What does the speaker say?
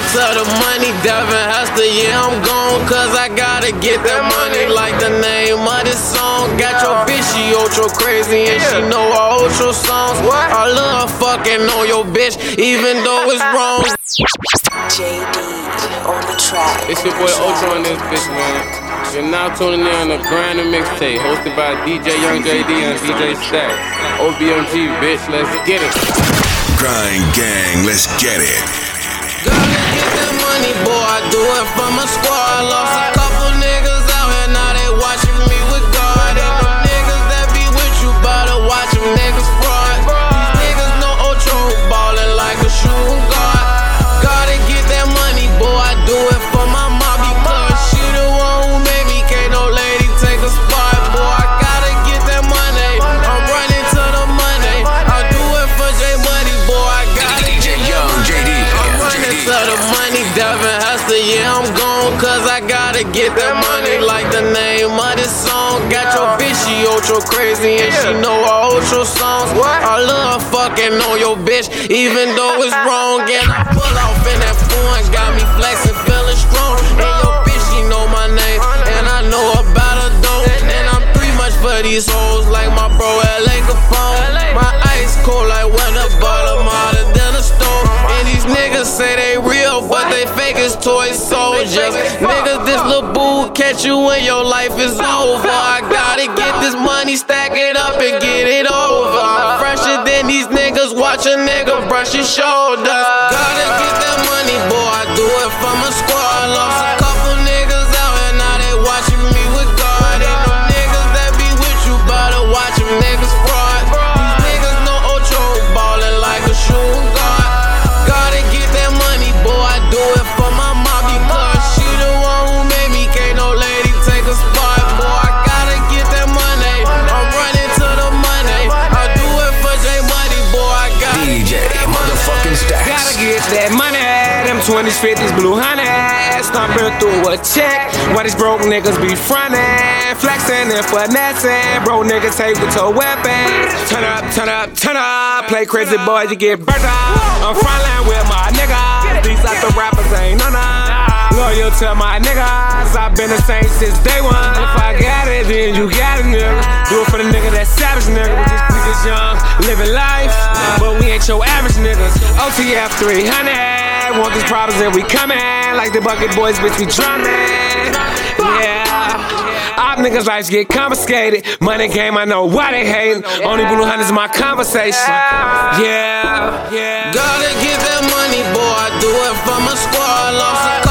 to the money, Devin Hester, yeah, I'm gone, cause I gotta get that money. Like the name of this song, got your bitch, she ultra crazy, and she know our ultra songs. I love fucking on your bitch, even though it's wrong. JD on the track. It's your boy Ultra on this bitch, man. You're now tuning in on the Grindin' Mixtape, hosted by DJ Young JD and DJ Stack. OBMG, bitch, let's get it. Grind Gang, let's get it. Gotta get that money, boy, I do it for my squad. Lost a couple niggas out here, now they watching me with God. And them niggas that be with you, better watch them niggas fraud. These niggas know Ultra ballin' like a shooting guard. Gotta get that money, boy, I do it for my mom, because she the one who made me, can't no lady take a spot. Boy, I gotta get that money, I'm running to the money. I do it for J Money, boy, I gotta DJ Young JD. I'm running to the money, Devin Hester, yeah, I'm gone, cause I gotta get that money. Like the name of this song, got your bitch, she ultra crazy, and she know our ultra songs. I love fucking on your bitch, even though it's wrong. And I pull off in that phone, got me flexing, feeling strong. And your bitch, she know my name, and I know about her though. And I'm pretty much for these hoes, like my bro LA Capone. My ice cold like winter, but I'm hotter than a stove. And these niggas say they real, but they fake as toy soldiers. Niggas, this little boo catch you when your life is over. I gotta get this money, stack it up and get it over. I'm fresher than these niggas, watch a nigga brush his shoulders. Gotta get that money, boy, I do it for my squad. Lost a couple niggas out here, now they watching me with God. And them niggas that be with you, better watch them niggas fraud. These niggas know Ultra ballin' like a shooting guard. Gotta get that money, boy, I do it for my mom, because she the one who made me, can't no lady take a spot. Boy, I gotta get that money, I'm running to the money. I do it for J Money, boy, I got DJ motherfucking Stacks. Gotta get that money, them 20s, 50s, blue honeys. Stumbling through a check, why these broke niggas be frontin', flexin' and finessing. Broke niggas take with your weapons. Turn up, turn up, turn up. Play crazy boy, you get burnt up. I'm frontline with my niggas. These other rappers ain't none. Loyal to my niggas, I've been the same since day one. If I got it, then you got it, nigga. Do it for the nigga that's savage, nigga. We just niggas young, living life, but we ain't your average niggas. OTF 300, want these problems and we coming. Like the Bucket Boys, bitch, we drumming. Yeah, op niggas' lives get confiscated. Money game, I know why they hating. Only blue hunters in my conversation. Yeah. Gotta get that money, boy, I do it for my squad. Lost a